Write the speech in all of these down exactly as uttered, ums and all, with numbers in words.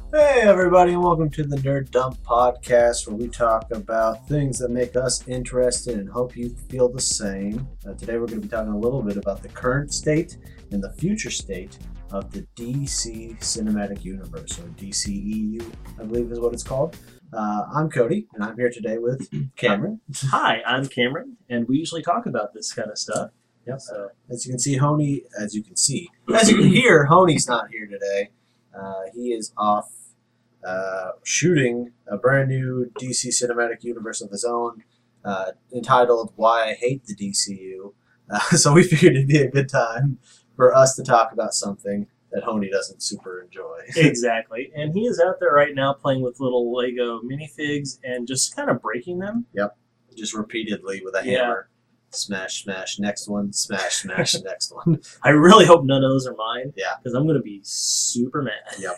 Hey everybody, and welcome to the Nerd Dump Podcast, where we talk about things that make us interested and hope you feel the same. Uh, today we're going to be talking a little bit about the current state and the future state of the D C Cinematic Universe, or D C E U, I believe is what it's called. Uh, I'm Cody, and I'm here today with Cameron. Hi, I'm Cameron, and we usually talk about this kind of stuff. Yep. So, As you can see, Honey, as you can see, as you can hear, Honey's not here today. Uh, he is off uh, shooting a brand new D C Cinematic Universe of his own, uh, entitled "Why I Hate the D C U." Uh, so we figured it'd be a good time for us to talk about something that Honey doesn't super enjoy. exactly. And he is out there right now playing with little Lego minifigs and just kind of breaking them. Just repeatedly with a Yeah. hammer. Smash, smash, next one. Smash, smash, next one. I really hope none of those are mine. Yeah. Because I'm going to be super mad. Yep.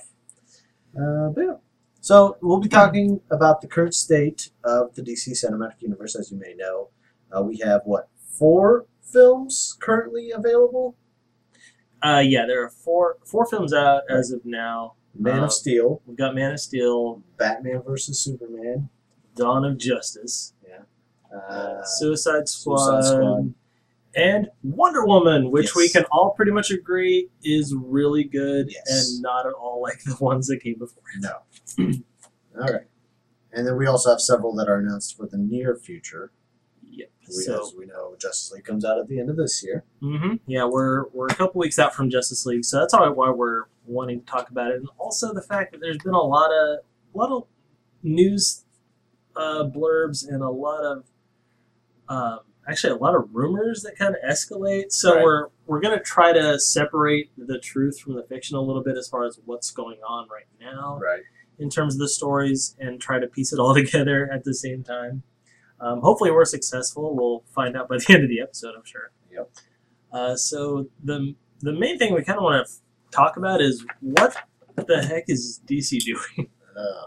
Uh, but yeah. So we'll be talking about the current state of the D C Cinematic Universe. As you may know, uh, we have what four films currently available: Uh, yeah, there are four four films out as of now. Man Uh, of Steel, We've got Man of Steel, Batman versus Superman, Dawn of Justice, uh, Suicide Squad, Suicide Squad. and Wonder Woman, which Yes. we can all pretty much agree is really good Yes. and not at all like the ones that came before. No. All right, and then we also have several that are announced for the near future. Yep. We, So, as we know, Justice League comes out at the end of this year. hmm yeah, we're we're a couple weeks out from Justice League, so that's all why we're wanting to talk about it, and also the fact that there's been a lot of a lot of news uh, blurbs and a lot of um, actually a lot of rumors that kind of escalate. So Right. we're we're gonna try to separate the truth from the fiction a little bit as far as what's going on right now Right. in terms of the stories, and try to piece it all together at the same time. Um, hopefully, we're successful. We'll find out by the end of the episode, I'm sure. Yep. Uh, so the the main thing we kind of want to talk about is what the heck is D C doing? Uh,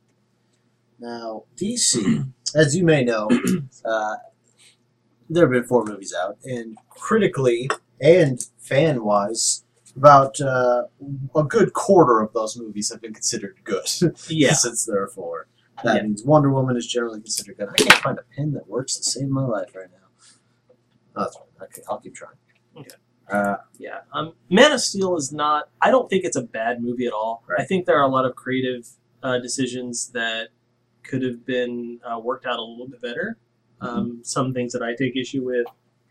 now, D C, as you may know, uh, there have been four movies out, and critically and fan-wise, about uh, a good quarter of those movies have been considered good. Yeah. Since there are four. That Yeah. means Wonder Woman is generally considered good. I can't find a pen that works to save my life right now. Oh, that's fine. Okay, I'll keep trying. Okay. Uh, Yeah. Um, Man of Steel is not. I don't think it's a bad movie at all. Right. I think there are a lot of creative uh, decisions that could have been uh, worked out a little bit better. Um, Some things that I take issue with,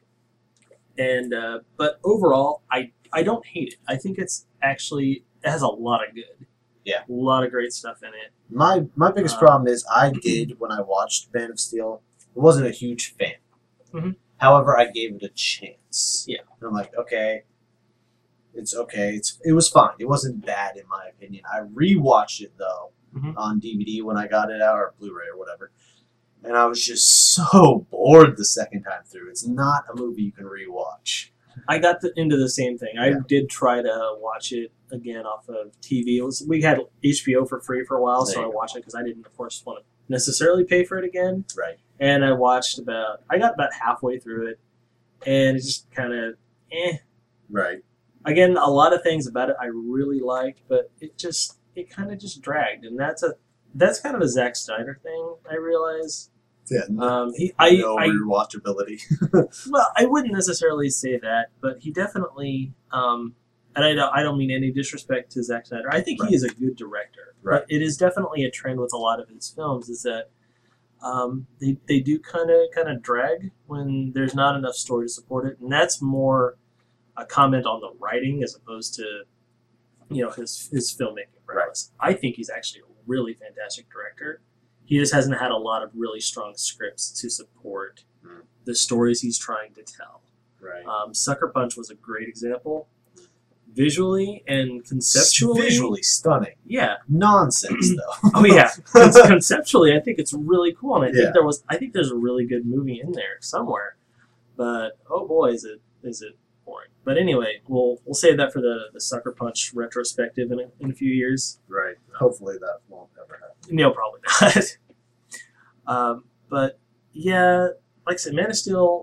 and uh, but overall, I I don't hate it. I think it's actually it has a lot of good. Yeah. A lot of great stuff in it. my my biggest Uh, problem is I did when I watched Man of Steel. I wasn't a huge fan. Mhm. However, I gave it a chance. Yeah. And I'm like, okay, it's okay. It's it was fine. It wasn't bad in my opinion. I rewatched it though Mhm. on D V D when I got it out, or Blu-ray or whatever, and I was just so bored the second time through. It's not a movie you can rewatch. I got the, into the same thing. I Yeah. did try to watch it again off of T V. It was we had H B O for free for a while, There so you I go. watched it because I didn't, of course, want to necessarily pay for it again. Right. And I watched about I got about halfway through it, and it just kind of eh. Right. Again, a lot of things about it I really liked, but it just it kind of just dragged, and that's a that's kind of a Zack Snyder thing. I realize. Yeah. No, Um, he, I, no I rewatchability. Well, I wouldn't necessarily say that, but he definitely, um, and I don't, I don't mean any disrespect to Zack Snyder. I think Right. he is a good director, Right. but it is definitely a trend with a lot of his films is that um, they they do kind of kind of drag when there's not enough story to support it, and that's more a comment on the writing as opposed to you know his his filmmaking prowess. I think he's actually a really fantastic director. He just hasn't had a lot of really strong scripts to support Mm. the stories he's trying to tell. Right. Um, Sucker Punch was a great example. Visually and conceptually. Visually stunning. Yeah. Nonsense though. Oh yeah. Con- conceptually, I think it's really cool, and I Yeah. think there was. I think there's a really good movie in there somewhere. But oh boy, is it is it boring. But anyway, we'll we'll save that for the, the Sucker Punch retrospective in a, in a few years. Right. Hopefully that won't ever happen. No, probably not. um, but yeah, like I said, Man of Steel,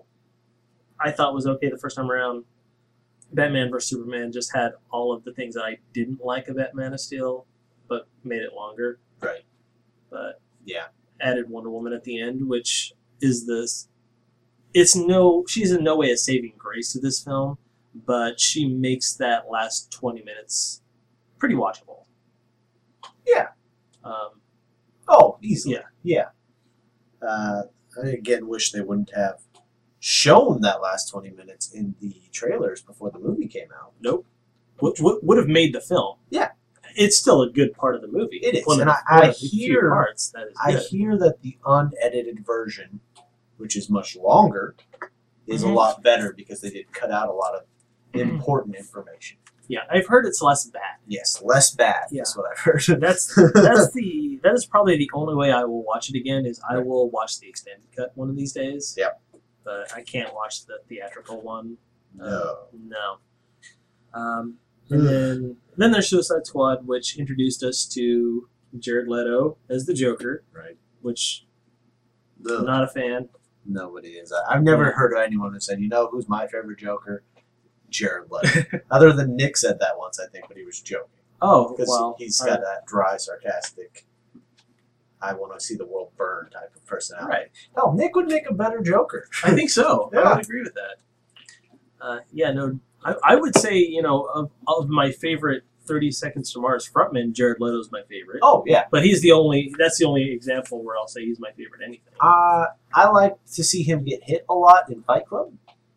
I thought was okay the first time around. Batman versus Superman just had all of the things that I didn't like about Man of Steel. but made it longer. Right. But Yeah. added Wonder Woman at the end, which is this. It's no. She's in no way a saving grace to this film, but she makes that last twenty minutes pretty watchable. Yeah. Um, oh, easily. Yeah. Yeah. Uh, I again wish they wouldn't have shown that last twenty minutes in the trailers before the movie came out. Nope. Would, would, would have made the film. Yeah. It's still a good part of the movie. It is. One and of, I, one I of the few hear parts that is I good. hear that the unedited version, which is much longer, is Mhm. a lot better because they did cut out a lot of important information. Yeah, I've heard it's less bad. Yes, less bad Yeah. is what I've heard. That's that's the that is probably the only way I will watch it again is I Right. will watch the extended cut one of these days. Yep. But I can't watch the theatrical one. No. Uh, no. Um, and then then there's Suicide Squad, which introduced us to Jared Leto as the Joker, Right. which Ugh. I'm not a fan. Nobody is. I- I've never heard of anyone who said, you know who's my favorite Joker? Jared Leto. Other than Nick said that once, I think, but he was joking. Oh, Because well, he's all got right. that dry, sarcastic, I want to see the world burn type of personality. Right. Oh, Nick would make a better Joker. I think so. I Yeah. would agree with that. Uh, yeah, no, I, I would say, you know, of, of my favorite thirty Seconds to Mars frontman, Jared Leto's my favorite. Oh, yeah. But he's the only, that's the only example where I'll say he's my favorite anything. Uh, I like to see him get hit a lot in Fight Club.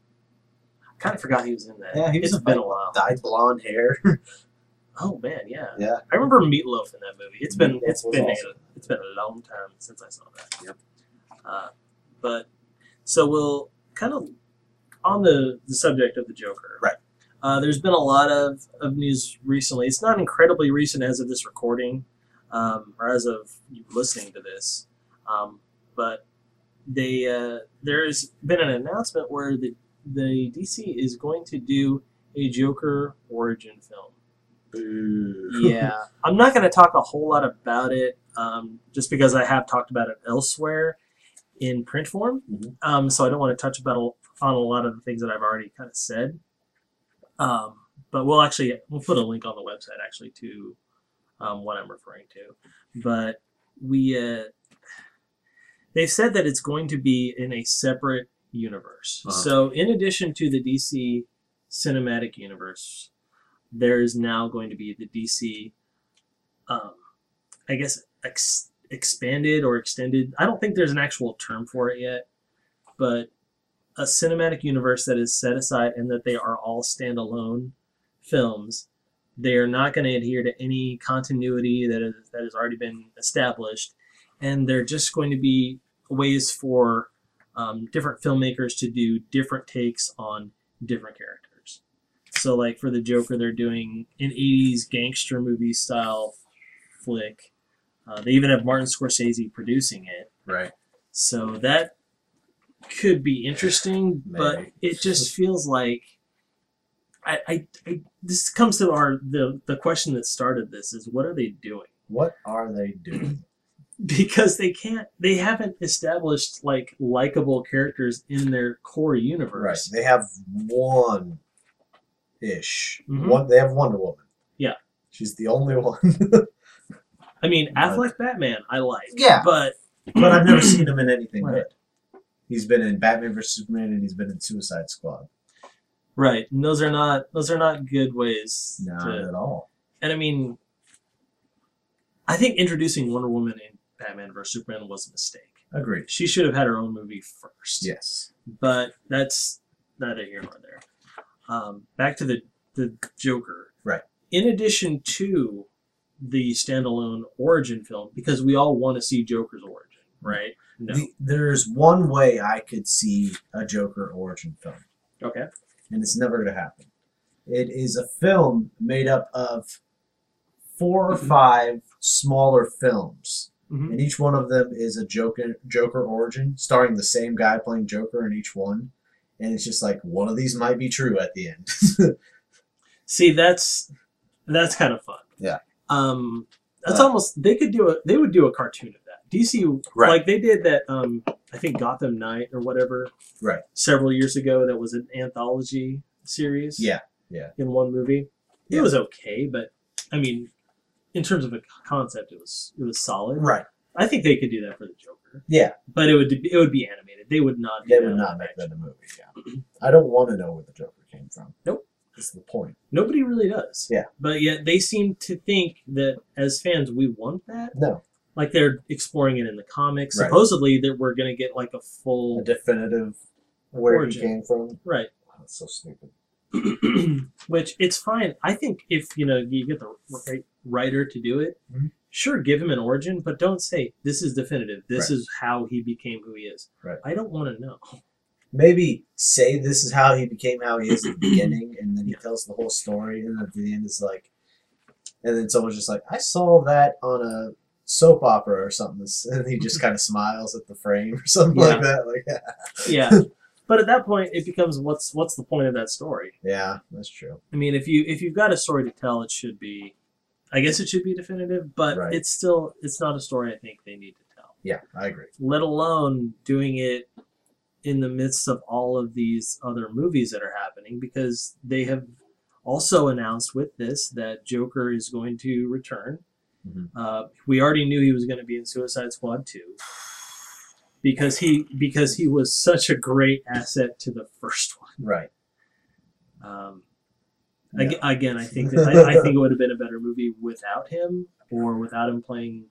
I kind of forgot he was in that. Yeah, he was It's in been Fight a while. Dyed blonde hair. Oh, man, yeah. Yeah. I remember Meatloaf in that movie. It's been Meatloaf it's was been awesome. a, it's been a long time since I saw that. Yep. Uh, but so we'll kind of on the, the subject of the Joker. Right. Uh, there's been a lot of, of news recently. It's not incredibly recent as of this recording, um, or as of you listening to this, um, but they uh, there's been an announcement where the the D C is going to do a Joker origin film. Boo. Yeah, I'm not going to talk a whole lot about it, um, just because I have talked about it elsewhere in print form. Mhm. Um, so I don't want to touch about a, on a lot of the things that I've already kind of said. Um, but we'll actually we'll put a link on the website actually to um, what I'm referring to. But we uh, they've said that it's going to be in a separate universe. Uh-huh. So in addition to the D C cinematic universe, there is now going to be the D C, um, I guess, ex- expanded or extended. I don't think there's an actual term for it yet, but a cinematic universe that is set aside and that they are all standalone films. They are not going to adhere to any continuity that is, that has already been established, and they're just going to be ways for um, different filmmakers to do different takes on different characters. So, like for the Joker, they're doing an eighties gangster movie style flick. Uh, they even have Martin Scorsese producing it. Right. So that could be interesting, but Maybe. it just feels like I, I, I this comes to our the the question that started this is what are they doing? What are they doing? Because they can't they haven't established like likable characters in their core Right. universe. They have one ish. Mhm. One. They have Wonder Woman. Yeah. She's the only one. I mean, But- Affleck Batman, I like. Yeah. But But I've never seen him in anything Right. good. He's been in Batman versus Superman and he's been in Suicide Squad. right, and those are not those are not good ways Not to at all. and I mean I think introducing Wonder Woman in Batman versus Superman was a mistake. Agreed. She should have had her own movie first. Yes. But that's neither here nor there. Um, back to the, the Joker. Right. In addition to the standalone origin film, because we all want to see Joker's origin, right? No. The, there's one way I could see a Joker origin film, Okay. and it's never going to happen. It is a film made up of four or five smaller films, Mhm. and each one of them is a Joker Joker origin, starring the same guy playing Joker in each one. And it's just like one of these might be true at the end. See, that's that's kind of fun. Yeah. Um, that's Uh, almost they could do a they would do a cartoon of that. D C Right. like they did that. Um, I think Gotham Knight or whatever. Right. Several years ago, that was an anthology series. Yeah. Yeah. In one movie, Yeah. it was okay, but I mean, in terms of a concept, it was it was solid. Right. I think they could do that for the Joker. Yeah. But it would it would be animated. They would not. Do They that would not live make action. that a movie. Yeah. I don't want to know where the Joker came from. Nope. That's the point. Nobody really does. Yeah. But yet they seem to think that as fans we want that. No. Like they're exploring it in the comics. Right. Supposedly that we're gonna get like a full A definitive where Origin. he came from. right. Oh, that's so stupid. Which it's fine. I think if you know you get the right writer to do it, Mhm. sure, give him an origin, but don't say this is definitive. This Right. is how he became who he is. Right. I don't want to know. Maybe say this is how he became how he is at the beginning, and then he Yeah. tells the whole story, and at the end it's like, and then someone's just like, I saw that on a soap opera or something, and he just kind of smiles at the frame or something like that. Like, Yeah. But at that point, it becomes what's what's the point of that story? yeah, that's true. I mean, if you if you've got a story to tell, it should be, I guess it should be definitive, but Right. it's still it's not a story I think they need to tell. Yeah, I agree. Let alone doing it in the midst of all of these other movies that are happening, because they have also announced with this that Joker is going to return. Mhm. Uh, we already knew he was going to be in Suicide Squad two. Because he because he was such a great asset to the first one. Right. Um, Yeah. ag- Again, I think that, I, I think it would have been a better movie without him, or without him playing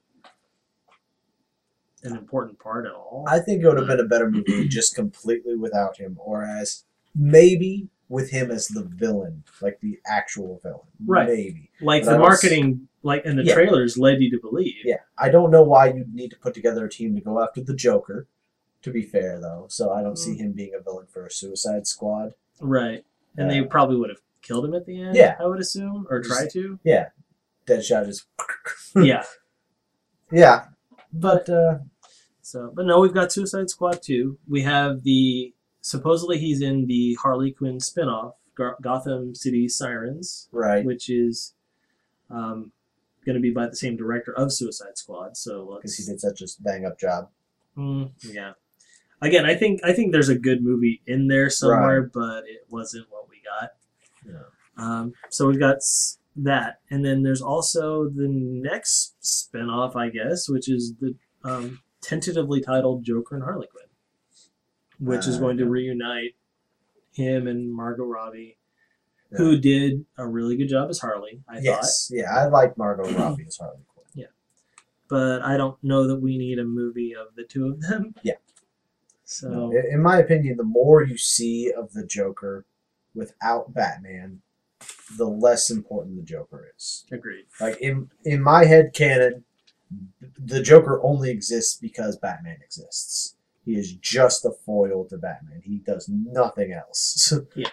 an important part at all. I think it would have been a better movie just completely without him, or as maybe with him as the villain, like the actual villain. Right. Maybe. like but the I don't s- marketing, like and the Yeah. trailers led you to believe. Yeah. I don't know why you'd need to put together a team to go after the Joker, to be fair, though. So I don't see Mm. him being a villain for a Suicide Squad. Right, and they Uh, probably would have killed him at the end. Yeah. I would assume, or try to. Yeah. Deadshot just. Yeah, Yeah. But, uh, so but no, we've got Suicide Squad two. We have the supposedly he's in the Harley Quinn spinoff, Go- Gotham City Sirens, right. which is um, going to be by the same director of Suicide Squad. So Because he let's, did such a bang up job. mm, yeah. Again, I think I think there's a good movie in there somewhere, but it wasn't what we got. Yeah. Um, so we've got s- that, and then there's also the next spinoff, I guess, which is the um, tentatively titled Joker and Harley Quinn, which is Uh, going to yeah. reunite him and Margot Robbie, who did a really good job as Harley, I thought. Yes. Yeah. I like Margot Robbie as Harley Quinn. But I don't know that we need a movie of the two of them. Yeah. So No, in in my opinion, the more you see of the Joker without Batman, the less important the Joker is. agreed. Like in in my head canon, the Joker only exists because Batman exists. He is just a foil to Batman. He does nothing else. Yeah.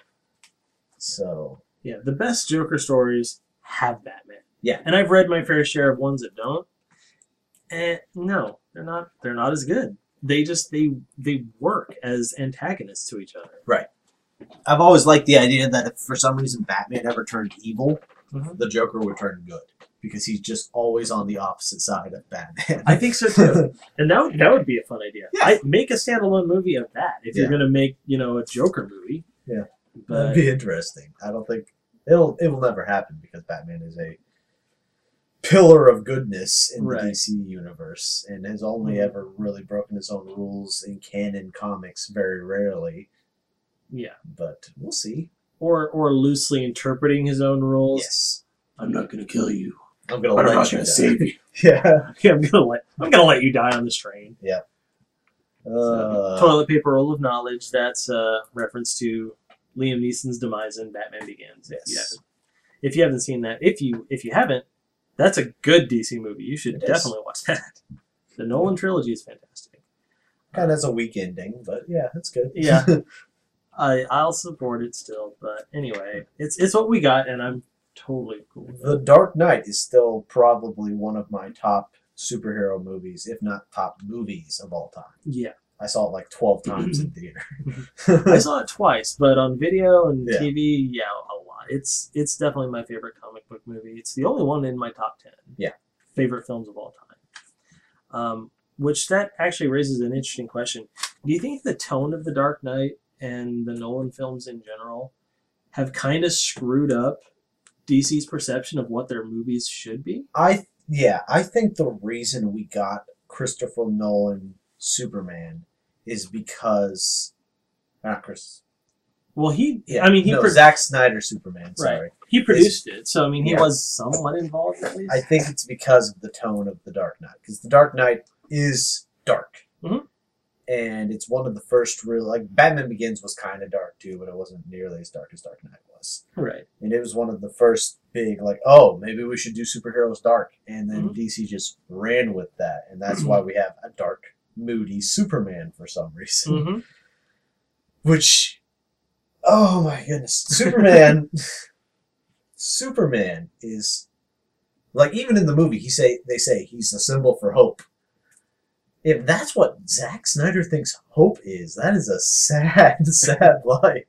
So Yeah, the best Joker stories have Batman. Yeah. And I've read my fair share of ones that don't. And no, they're not they're not as good. They just they they work as antagonists to each other. I've always liked the idea that if for some reason Batman ever turned evil, Mhm. the Joker would turn good because he's just always on the opposite side of Batman. I think so too. And that would, that would be a fun idea. Yeah. I, make a standalone movie of that if Yeah. you're going to make, you know, a Joker movie. Yeah. But That'd be interesting. I don't think it'll it will never happen because Batman is a pillar of goodness in Right. the D C universe and has only Mhm. ever really broken his own rules in canon comics very rarely. yeah. But we'll see. Or or loosely interpreting his own rules. Yes, I'm not going to kill you. I'm gonna But I'm let not you going to die. save you. Yeah. Yeah, I'm gonna let I'm gonna let you die on this train. Uh, Toilet paper roll of knowledge. That's a reference to Liam Neeson's demise in Batman Begins. If you Yes. haven't, if you haven't seen that, if you if you haven't, that's a good D C movie. You should It is. definitely watch that. The Nolan trilogy is fantastic. Kind of has a weak ending, but yeah, that's good. Yeah. I I'll support it still, but anyway, it's it's what we got, and I'm totally cool with The it. Dark Knight is still probably one of my top superhero movies, if not top movies of all time. Yeah, I saw it like twelve times in theater. I saw it twice, but on video and Yeah. T V, yeah, a lot. It's it's definitely my favorite comic book movie. It's the only one in my top ten. Yeah. Favorite films of all time. Um, which that actually raises an interesting question. Do you think the tone of The Dark Knight and the Nolan films in general have kind of screwed up D C's perception of what their movies should be. I yeah, I think the reason we got Christopher Nolan Superman is because not Chris. Well, he, Yeah, I mean, he, no, pro- Zack Snyder Superman. Sorry, right. He produced it, so I mean, he Yeah. was somewhat involved at least. I think it's because of the tone of the Dark Knight, because the Dark Knight is dark, Mhm. and it's one of the first real like Batman Begins was kind of dark too, but it wasn't nearly as dark as Dark Knight was. Right. And it was one of the first big like, oh, maybe we should do superheroes dark, and then Mhm. D C just ran with that, and that's why we have a dark, moody Superman for some reason, Mm-hmm. which. Oh my goodness. Superman Superman is like even in the movie he say they say he's a symbol for hope. If that's what Zack Snyder thinks hope is, that is a sad, sad life.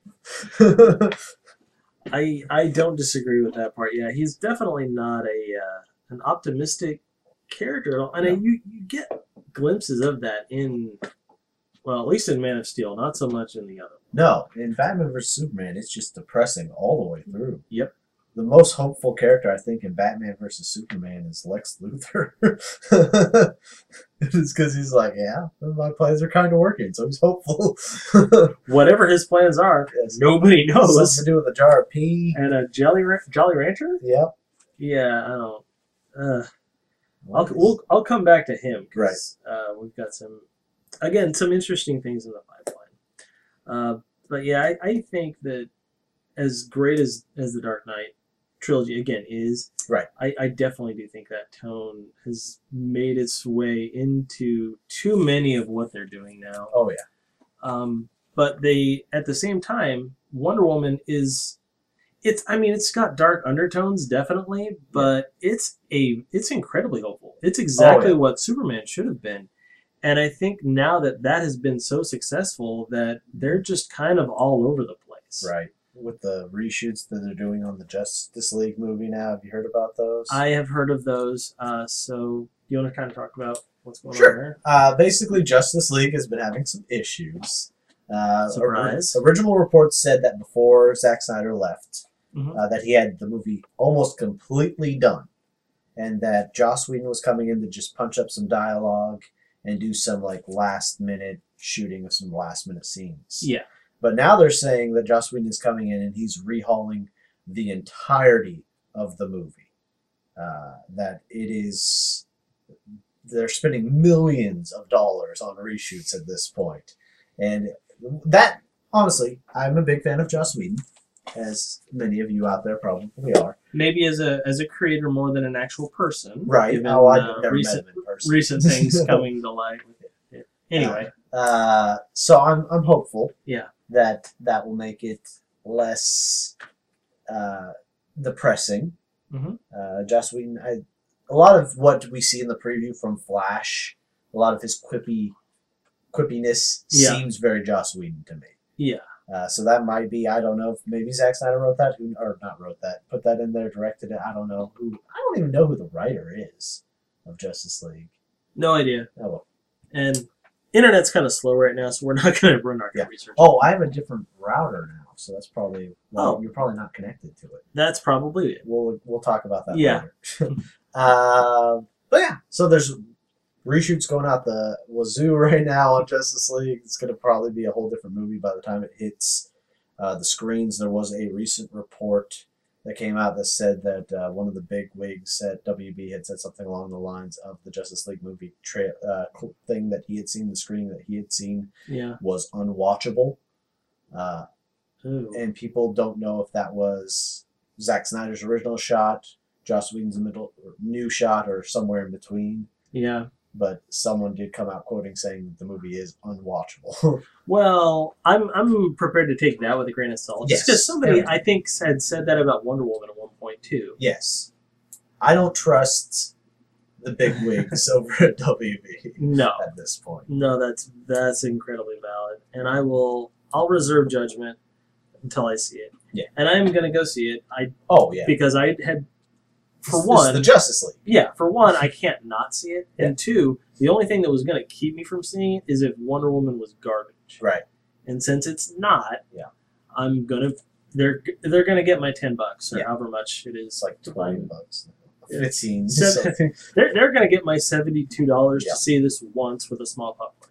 I I don't disagree with that part. Yeah, he's definitely not a uh, an optimistic character at all, and No. you you get glimpses of that in, well, at least in Man of Steel, not so much in the other. No, in Batman versus Superman, it's just depressing all the way through. Yep. The most hopeful character I think in Batman versus Superman is Lex Luthor. It's because he's like, yeah, my plans are kind of working, so he's hopeful. Whatever his plans are, Yes. nobody knows. Something to do with a jar of pee. And a Jolly Ra- Jolly Rancher? Yep. Yeah, I don't. Uh, I'll we'll, I'll come back to him because uh, we've got some, again, some interesting things in the pipeline. Uh, but yeah, I, I think that as great as, as the Dark Knight trilogy again is, right, I, I definitely do think that tone has made its way into too many of what they're doing now. Oh yeah. Um, but they, at the same time, Wonder Woman is, it's, I mean, it's got dark undertones, definitely, but it's a, it's incredibly hopeful. It's exactly Oh, yeah. what Superman should have been. And I think now that that has been so successful that they're just kind of all over the place. Right. With the reshoots that they're doing on the Justice League movie now. Have you heard about those? I have heard of those. Uh, so you want to kind of talk about what's going Sure. on there? Uh, basically, Justice League has been having some issues. Uh, Surprise. ori- original reports said that before Zack Snyder left, Mhm. uh, that he had the movie almost completely done, and that Joss Whedon was coming in to just punch up some dialogue and do some like last minute shooting of some last minute scenes. Yeah. But now they're saying that Joss Whedon is coming in and he's rehauling the entirety of the movie. Uh, that it is, they're spending millions of dollars on reshoots at this point. And that, honestly, I'm a big fan of Joss Whedon, as many of you out there probably are. Maybe as a as a creator more than an actual person. Right. Given, Oh, I've uh, never recent, met him in person. recent things coming to light. With it. Anyway. Uh, so I'm I'm hopeful. Yeah. That that will make it less uh, depressing. Mm-hmm. Uh, Joss Whedon, I, a lot of what we see in the preview from Flash, a lot of his quippy quippiness Yeah. seems very Joss Whedon to me. Yeah. Uh, so that might be, I don't know, if maybe Zack Snyder wrote that, who or not wrote that, put that in there, directed it. I don't know who. I don't even know who the writer is of Justice League. No idea. Oh, well. And internet's kind of slow right now, so we're not going to run our Yeah. research. Oh, I have a different router now, so that's probably. Well, Oh. you're probably not connected to it. That's probably it. We'll we'll talk about that Yeah. later. uh, but yeah, so there's reshoots going out the wazoo right now on Justice League. It's going to probably be a whole different movie by the time it hits uh, the screens. There was a recent report that came out that said that uh, one of the big wigs at W B had said something along the lines of the Justice League movie tra- uh, thing that he had seen, the screening that he had seen Yeah. was unwatchable. Uh, Ooh. and people don't know if that was Zack Snyder's original shot, Joss Whedon's middle new shot, or somewhere in between. Yeah. But someone did come out quoting saying that the movie is unwatchable. Well, I'm I'm prepared to take that with a grain of salt. Just Yes. because somebody, Yeah. I think, had said that about Wonder Woman at one point, too. Yes, I don't trust the big wigs over at W B No. at this point. No, that's that's incredibly valid. And I will, I'll reserve judgment until I see it. Yeah. And I'm going to go see it. I Oh yeah, Because I had, for This is one, the Justice League. yeah, for one, I can't not see it. Yeah. And two, the only thing that was going to keep me from seeing it is if Wonder Woman was garbage. Right. And since it's not, Yeah. I'm going to they're they're gonna get my ten bucks or Yeah. however much it is. It's like twenty bucks. Yeah. Fifteen. Seven- something. They're they're gonna get my seventy two dollars Yeah. to see this once with a small popcorn.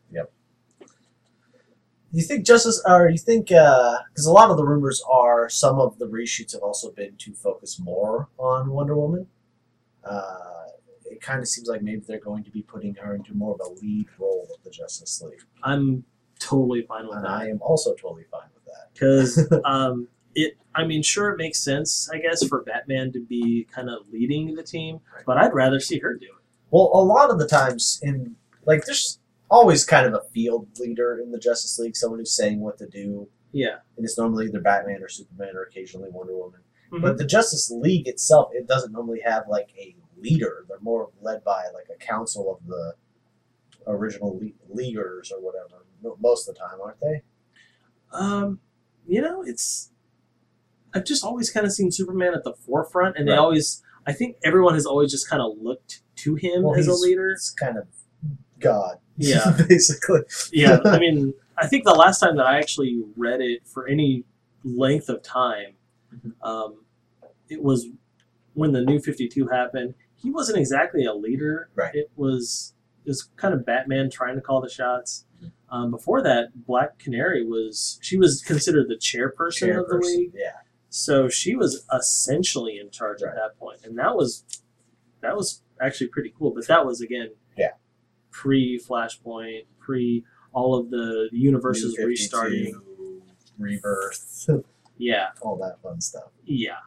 You think Justice, or you think, because a lot of the rumors are some of the reshoots have also been to focus more on Wonder Woman. Uh, it kind of seems like maybe they're going to be putting her into more of a lead role of the Justice League. I'm totally fine with And that. I am also totally fine with that. Because um, it, I mean, sure, it makes sense, I guess, for Batman to be kind of leading the team, Right. but I'd rather see her do it. Well, a lot of the times, in like, there's always kind of a field leader in the Justice League, someone who's saying what to do, Yeah. and it's normally either Batman or Superman or occasionally Wonder Woman. Mhm. But the Justice League itself, it doesn't normally have like a leader. They're more led by like a council of the original le- leaguers or whatever. mo- Most of the time, aren't they? Um, you know, it's. I've just always kind of seen Superman at the forefront, and they Right. always. I think everyone has always just kind of looked to him Well, as a he's- leader. It's kind of God. Yeah. basically. Yeah, I mean, I think the last time that I actually read it for any length of time, Mhm. um, it was when the New fifty-two happened. He wasn't exactly a leader. Right. It was it was kind of Batman trying to call the shots. Mhm. Um, before that, Black Canary was she was considered the chairperson, of the Chairperson, league, Yeah. so she was essentially in charge Right. at that point, and that was that was actually pretty cool. But that was again, Yeah. pre Flashpoint, pre all of the universes New restarting. fifty-two, Rebirth, Yeah, all that fun stuff. yeah.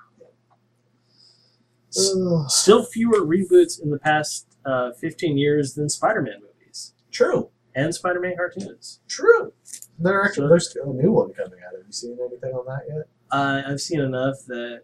S- Ugh. Still fewer reboots in the past uh, fifteen years than Spider-Man movies True. and Spider-Man cartoons. True. There actually, So- there's a new one coming out. Have you seen anything on that yet? Uh, I've seen enough that,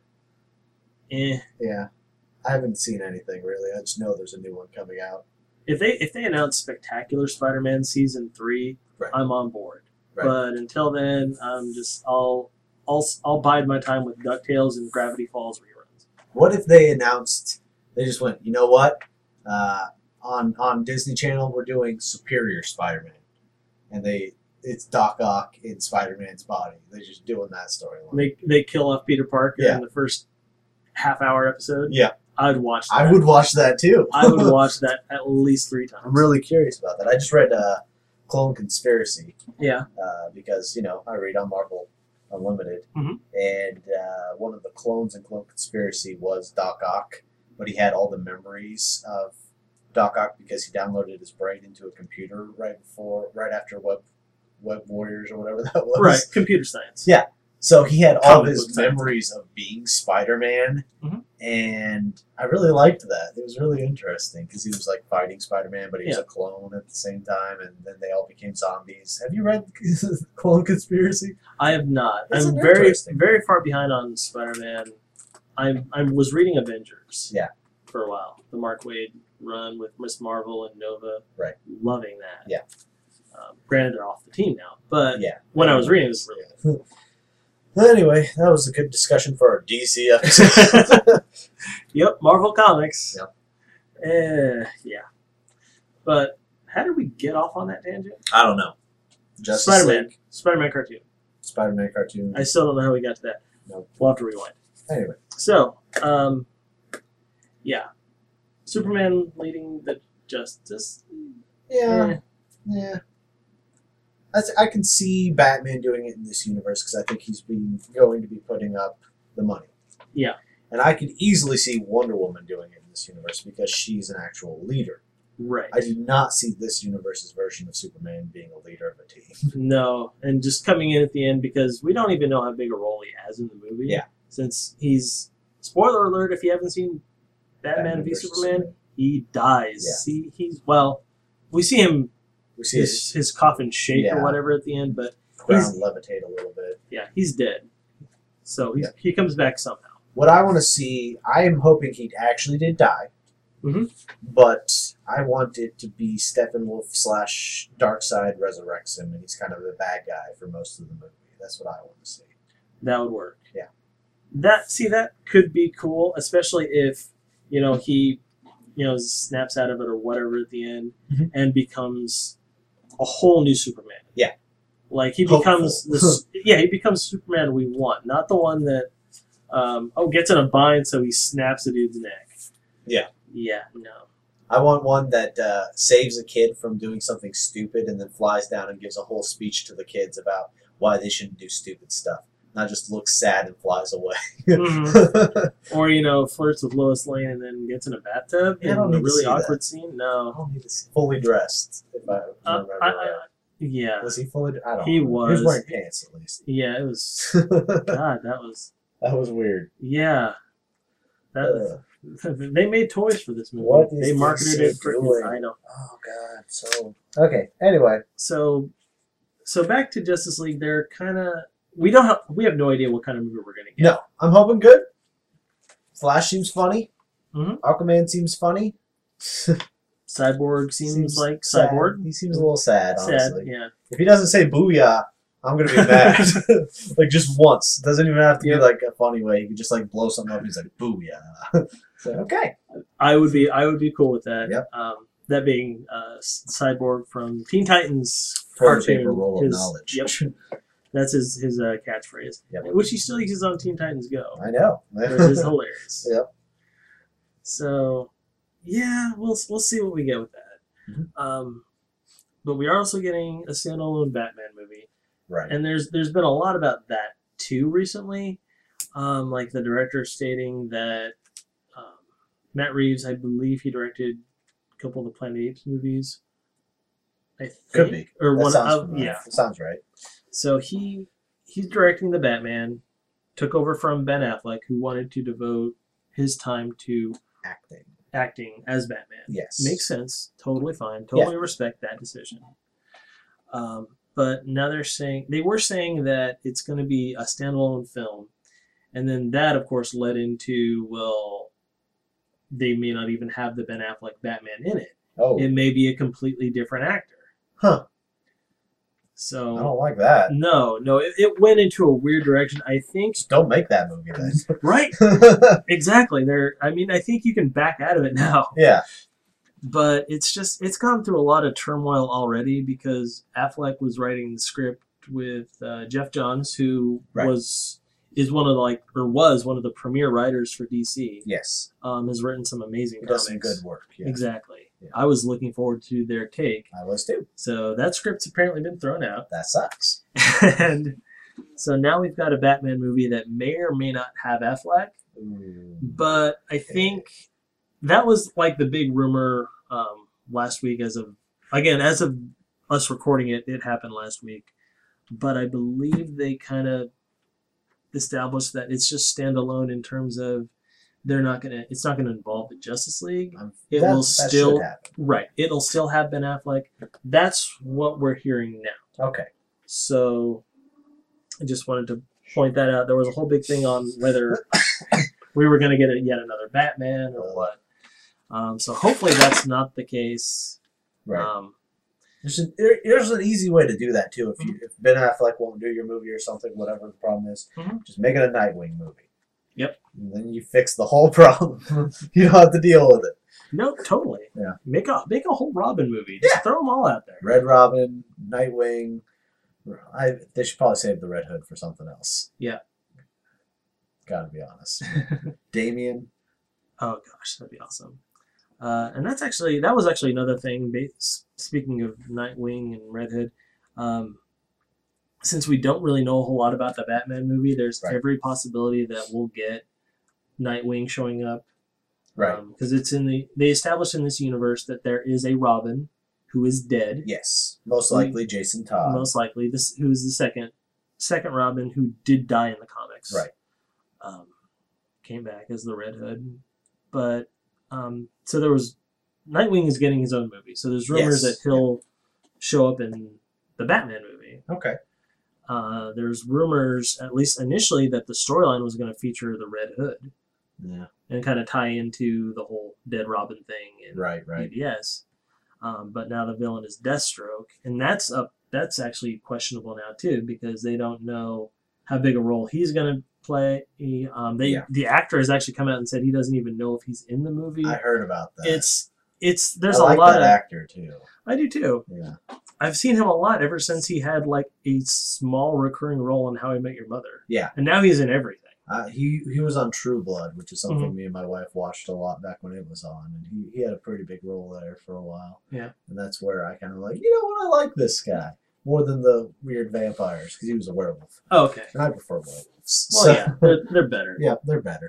eh. Yeah. I haven't seen anything really. I just know there's a new one coming out. If they if they announce Spectacular Spider-Man season three, Right. I'm on board. Right. But until then, I'm just I'll I'll I'll bide my time with DuckTales and Gravity Falls reruns. What if they announced, they just went, you know what? Uh, on on Disney Channel, we're doing Superior Spider-Man. And they it's Doc Ock in Spider-Man's body. They're just doing that storyline. They they kill off Peter Parker Yeah. in the first half hour episode. Yeah. I'd watch that. I would watch that too. I would watch that at least three times. I'm really curious about that. I just read uh, Clone Conspiracy Yeah. uh, because, you know, I read on Marvel Unlimited. Mhm. And uh, one of the clones in Clone Conspiracy was Doc Ock, but he had all the memories of Doc Ock because he downloaded his brain into a computer right before, right after Web Web Warriors or whatever that was. Right. Computer science. Yeah. So he had all of Comic his book science. memories of being Spider-Man, Mhm. and I really liked that. It was really interesting because he was like fighting Spider-Man, but he was Yeah. a clone at the same time, and then they all became zombies. Have you read Clone Conspiracy? I have not. It's I'm very interesting. very far behind on Spider-Man. I I was reading Avengers. Yeah. For a while, the Mark Waid run with Miss Marvel and Nova. Right. Loving that. Yeah. Um, granted, they're off the team now, but Yeah. when I was reading, it was really. Well, anyway, that was a good discussion for our D C episode. Yep, Marvel Comics. Yep. Eh, yeah. But how did we get off on that tangent? I don't know. Justice Spider-Man. League, Spider-Man cartoon. Spider-Man cartoon. I still don't know how we got to that. Nope. We'll have to rewind. Anyway, So, um, yeah. Superman leading the Justice. yeah, Eh, yeah. I, th- I can see Batman doing it in this universe because I think he's been going to be putting up the money. Yeah. And I could easily see Wonder Woman doing it in this universe because she's an actual leader. right. I do not see this universe's version of Superman being a leader of a team. No, and just coming in at the end because we don't even know how big a role he has in the movie. Yeah. Since he's spoiler alert if you haven't seen Batman, Batman v versus Superman, Superman. he dies. He he's well, we see him We see his, his coffin shake Yeah. or whatever at the end, but his ground levitate a little bit. yeah, he's dead. So he's, Yeah. he comes back somehow. What I want to see, I am hoping he actually did die, Mhm. but I want it to be Steppenwolf slash Darkseid resurrects him, and he's kind of the bad guy for most of the movie. That's what I want to see. That would work. Yeah. That see that could be cool, especially if you know he, you know, snaps out of it or whatever at the end Mhm. and becomes a whole new Superman. Yeah. Like he Hopeful. becomes the yeah he becomes Superman we want, not the one that um, oh gets in a bind so he snaps a dude's neck. Yeah. Yeah. No. I want one that uh, saves a kid from doing something stupid and then flies down and gives a whole speech to the kids about why they shouldn't do stupid stuff. Not just looks sad and flies away. Mm-hmm. Or, you know, flirts with Lois Lane and then gets in a bathtub Yeah, I in don't a need to really see awkward that. scene. I No. don't need to see fully dressed. If I Uh, remember I, right. I, yeah. Was he fully? I don't. He know. was. He was wearing pants at least. Yeah, it was. that God, that was. was weird. Yeah. That. Uh, They made toys for this movie. What is they marketed this it for. doing? I know. oh God. So okay. Anyway. So, so back to Justice League. They're kind of. We don't have. We have no idea what kind of movie we're gonna get. No, I'm hoping good. Flash seems funny. Mhm. Aquaman seems funny. Cyborg seems, like sad. Cyborg. He seems a little sad, Sad. honestly. Yeah. If he doesn't say "booyah," I'm gonna be mad. Like just once. Doesn't even have to Yep. be like a funny way. He can just like blow something up. And he's like "booyah." So okay. I would be. I would be cool with that. Yep. Um, that being uh, Cyborg from Teen Titans Toilet cartoon. paper roll of his- knowledge. Yep. That's his his uh, catchphrase, Yep. which he still uses on Teen Titans Go, I know. which is hilarious. Yep. So, yeah, we'll we'll see what we get with that. Mhm. Um, but we are also getting a standalone Batman movie, Right. and there's there's been a lot about that too recently. Um, like the director stating that um, Matt Reeves, I believe he directed a couple of the Planet of the Apes movies. I think, Could be. or That one sounds of familiar. yeah. That sounds right. So he he's directing the Batman, took over from Ben Affleck, who wanted to devote his time to Acting. acting as Batman. Yes. Makes sense. Totally fine. Totally respect that decision. Um, but now they're saying they were saying that it's going to be a standalone film, and then that, of course, led into well, they may not even have the Ben Affleck Batman in it. Oh. It may be a completely different actor. Huh. So I don't like that. no, no, it, it went into a weird direction. I think Just don't make that movie then. right, exactly. There, I mean, I think you can back out of it now. Yeah. But it's just it's gone through a lot of turmoil already because Affleck was writing the script with uh, Jeff Johns, who Right. was is one of the, like or was one of the premier writers for D C. Yes. Um, has written some amazing He comics. does some good work. Yeah. Exactly. Yeah. I was looking forward to their take. I was too. So that script's apparently been thrown out, That sucks. and so now we've got a Batman movie that may or may not have Affleck. Ooh. But I think that was like the big rumor um, last week. As of again, as of us recording it, it happened last week. But I believe they kind of established that it's just standalone in terms of they're not gonna. It's not gonna involve the Justice League. Um, It that- will that still should happen. right. It'll still have Ben Affleck. That's what we're hearing now. Okay. So I just wanted to point that out. There was a whole big thing on whether we were going to get a, yet another Batman or what. Um, so hopefully that's not the case. Right. Um, There's an, there- there's an easy way to do that too. If you if Ben Affleck won't do your movie or something, whatever the problem is, Mhm. just make it a Nightwing movie. Yep. And then you fix the whole problem. You don't have to deal with it. no, totally. Yeah. Make a make a whole Robin movie. Just Yeah. throw them all out there. Red Robin, Nightwing. I they should probably save the Red Hood for something else. Yeah. Gotta be honest. Damien. Oh gosh, that'd be awesome. Uh, and that's actually that was actually another thing. Bas- Speaking of Nightwing and Red Hood, um, since we don't really know a whole lot about the Batman movie, there's Right. every possibility that we'll get Nightwing showing up. Right. Because it's in the they established in this universe that there is a Robin who is dead. Yes. Most likely Jason Todd. Most likely, this who is the second second Robin who did die in the comics. Right. Um, came back as the Red Hood, but um, so there was Nightwing is getting his own movie. So there's rumors Yes. that he'll show up in the Batman movie. Okay. Uh, there's rumors, at least initially, that the storyline was going to feature the Red Hood Yeah. and kind of tie into the whole Dead Robin thing and Right, right. B B S. Um, but now the villain is Deathstroke, and that's up. That's actually questionable now too because they don't know how big a role he's going to play. He, um, they Yeah. the actor has actually come out and said he doesn't even know if he's in the movie. I heard about that. It's it's there's I like a lot that of actor too. I do too. Yeah. I've seen him a lot ever since he had like a small recurring role in How I Met Your Mother. Yeah. And now he's in everything. Uh, he he was on True Blood, which is something Mhm. me and my wife watched a lot back when it was on, and he, he had a pretty big role there for a while. Yeah. And that's where I kind of like, you know what, I like this guy more than the weird vampires because he was a werewolf, Oh, okay. and I prefer werewolves. Well, So- yeah, they're, they're better. yeah, they're better.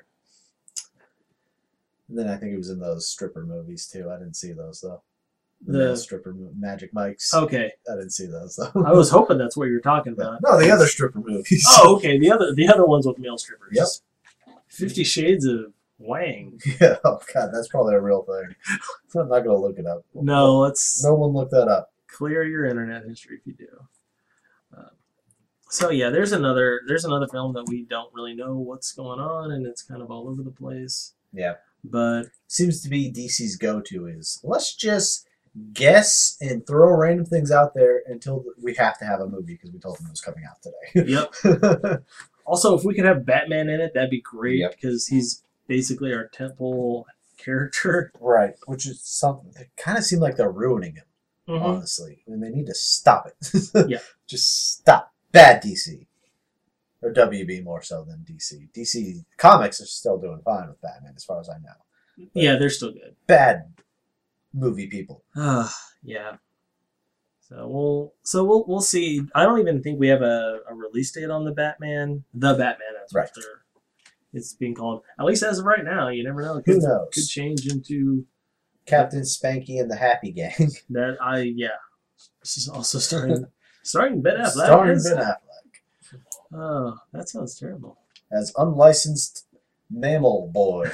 And then I think he was in those stripper movies too. I didn't see those though. The, The- male stripper mo- Magic Mike's. Okay. I didn't see those though. I was hoping that's what you were talking Yeah. about. No, the other stripper movies. Oh, okay. The other the other ones with male strippers. Yep. Fifty Shades of Wang. Yeah. Oh god, that's probably a real thing. I'm not gonna look it up. No, let's No one looked that up. clear your internet history if you do. Um, so yeah, there's another there's another film that we don't really know what's going on, and it's kind of all over the place. Yeah. But Seems to be D C's go-to is let's just guess and throw random things out there until we have to have a movie because we told them it was coming out today. yep. Also, if we could have Batman in it, that'd be great Yep. because he's basically our tentpole character. Right, which is something that kind of seemed like they're ruining him. Mhm. Honestly, I mean, they need to stop it. Yeah. Just stop. Bad D C. Or W B more so than D C. D C Comics are still doing fine with Batman as far as I know. Yeah, they're still good. Bad movie people. Uh, yeah. So we'll so we'll we'll see. I don't even think we have a, a release date on the Batman. The Batman, that's Right. what they're, it's being called. At least as of right now, you never know. It Who could, knows? could change into Captain Spanky and the Happy Gang. that. I yeah. This is also starring starring Ben Affleck. Starring as- Ben Affleck. Oh, that sounds terrible. As unlicensed mammal boy.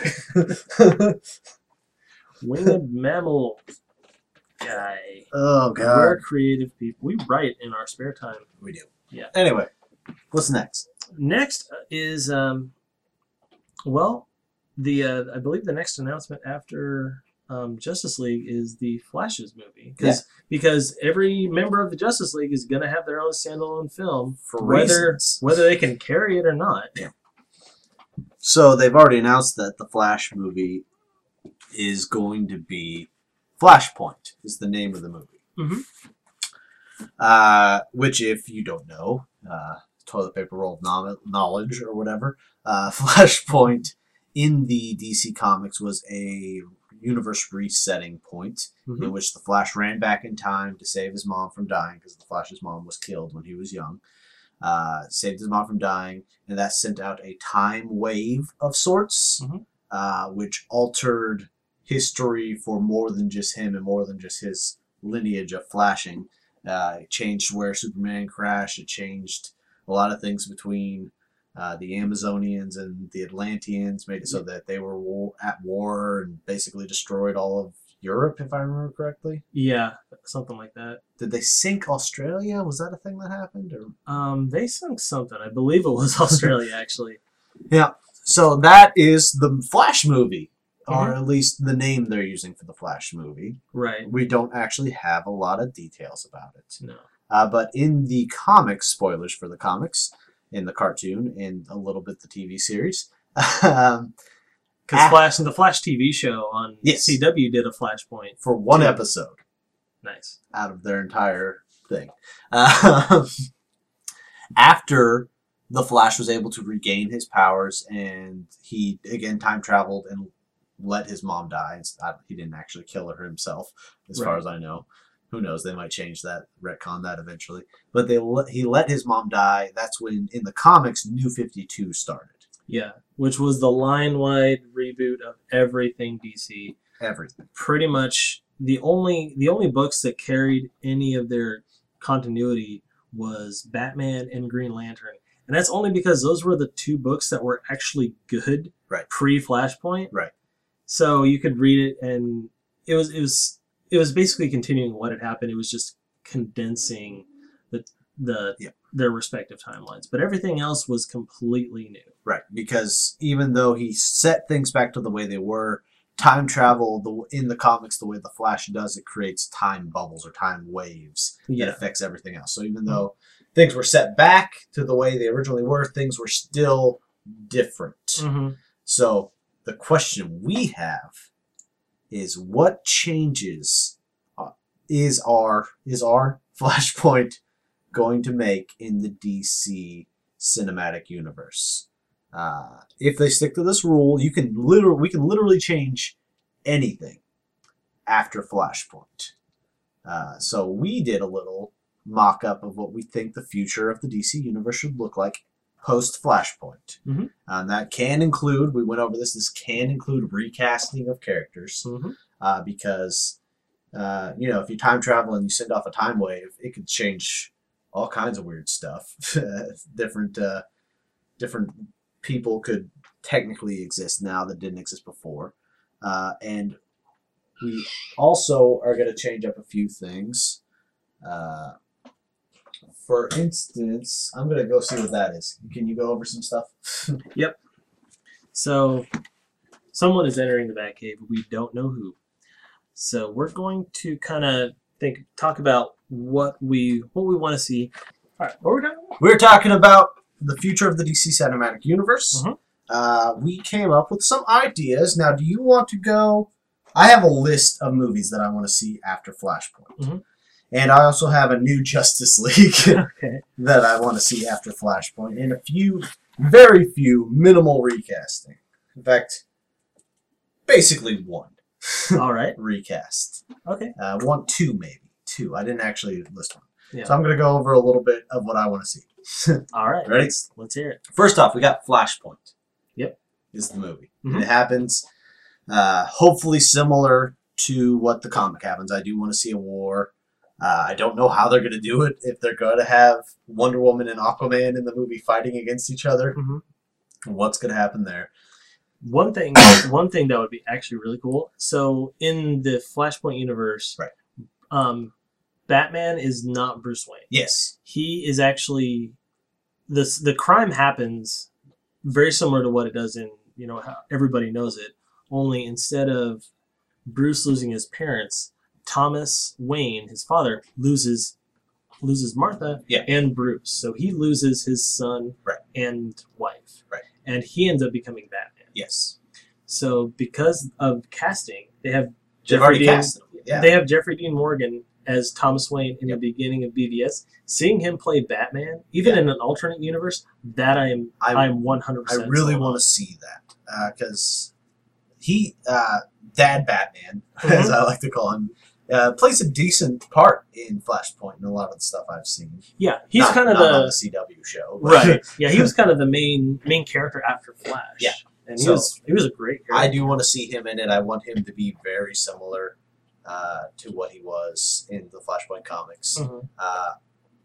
Winged mammal guy. Oh We're creative people. We write in our spare time. We do. Yeah. Anyway, what's next? Next is um, well, the uh, I believe the next announcement after um, Justice League is the Flash's movie because because every member of the Justice League is gonna have their own standalone film For whether reasons. whether they can carry it or not. So they've already announced that the Flash movie is going to be Flashpoint is the name of the movie. Mhm. Uh, which, if you don't know, uh, toilet paper roll of nom- knowledge or whatever, uh, Flashpoint in the D C Comics was a universe resetting point Mhm. in which the Flash ran back in time to save his mom from dying because the Flash's mom was killed when he was young. Uh, saved his mom from dying, and that sent out a time wave of sorts, Mhm. uh, which altered history for more than just him and more than just his lineage of flashing. Uh, it changed where Superman crashed. It changed a lot of things between uh, the Amazonians and the Atlanteans, made it so that they were war- at war and basically destroyed all of Europe, if I remember correctly. Yeah, something like that. Did they sink Australia? Was that a thing that happened? Or Um, they sung something. I believe it was Australia actually. yeah. So that is the Flash movie, or Mhm. at least the name they're using for the Flash movie. Right. We don't actually have a lot of details about it. No. Uh, but in the comics, spoilers for the comics, in the cartoon, and a little bit the T V series, um, Because Ah. Flash and the Flash T V show on Yes. C W did a Flashpoint. for one Yeah. episode Nice. out of their entire thing. Um, after the Flash was able to regain his powers, and he again time traveled and let his mom die. It's not, he didn't actually kill her himself, as far Right. as I know. Who knows? They might change that, retcon that eventually. But they let, he let his mom die. That's when, in the comics, New fifty-two started. Yeah, which was the line-wide reboot of everything D C. Everything. Pretty much the only the only books that carried any of their continuity was Batman and Green Lantern, and that's only because those were the two books that were actually good Right. pre-Flashpoint. Right. So you could read it, and it was it was it was basically continuing what had happened. It was just condensing the the Yeah. their respective timelines, but everything else was completely new. Right, because even though he set things back to the way they were, time travel the in the comics, the way the Flash does, it creates time bubbles or time waves Yeah. that affects everything else. So even though things were set back to the way they originally were, things were still different. Mm-hmm. So the question we have is what changes uh, is our is our Flashpoint going to make in the D C cinematic universe? Uh, if they stick to this rule, you can literally we can literally change anything after Flashpoint. Uh, so we did a little mock-up of what we think the future of the D C universe should look like post-Flashpoint. Mm-hmm. Um, that can include, we went over this, this can include recasting of characters. Mm-hmm. Uh, because, uh, you know, if you time travel and you send off a time wave, it could change all kinds of weird stuff. different, uh, different people could technically exist now that didn't exist before. Uh, and we also are going to change up a few things. Uh, For instance, I'm going to go see what that is. Can you go over some stuff? Yep. So, someone is entering the Batcave. We don't know who. So we're going to kind of think, talk about what we what we want to see. All right, what are we talking about? We're talking about the future of the D C Cinematic Universe. Mhm. Uh, we came up with some ideas. Now, do you want to go? I have a list of movies that I want to see after Flashpoint. Mhm. And I also have a new Justice League Okay. that I want to see after Flashpoint, and a few, very few, minimal recasting. In fact, basically one All right. recast. Okay. Uh, one, two maybe. Two. I didn't actually list one. Yeah. So I'm going to go over a little bit of what I want to see. All right. Ready? Let's, let's hear it. First off, we got Flashpoint. Yep. Is the movie. Mhm. It happens uh, hopefully similar to what the comic happens. I do want to see a war. Uh, I don't know how they're going to do it. If they're going to have Wonder Woman and Aquaman in the movie fighting against each other, Mhm. what's going to happen there? One thing, one thing that would be actually really cool. So in the Flashpoint universe, Right. um, Batman is not Bruce Wayne. Yes. He is actually this. The crime happens very similar to what it does in you know how everybody knows it. Only instead of Bruce losing his parents, Thomas Wayne, his father, loses loses Martha Yeah. and Bruce. So he loses his son Right. and wife. Right. And he ends up becoming Batman. Yes. So because of casting, they have They've Jeffrey already Dean, cast him. Yeah. they have Jeffrey Dean Morgan as Thomas Wayne in Yep. the beginning of B V S. Seeing him play Batman, even Yeah. in an alternate universe, that I am I- I, am one hundred I percent. really want to see that because he, uh, Dad Batman, Mhm. as I like to call him, uh, plays a decent part in Flashpoint and a lot of the stuff I've seen. Yeah, he's Not- kind of not on the the C W show, but right. Yeah, he was kind of the main main character after Flash. Yeah. and he So, was he was a great character. I do want to see him in it. I want him to be very similar uh, to what he was in the Flashpoint comics. Mhm. Uh,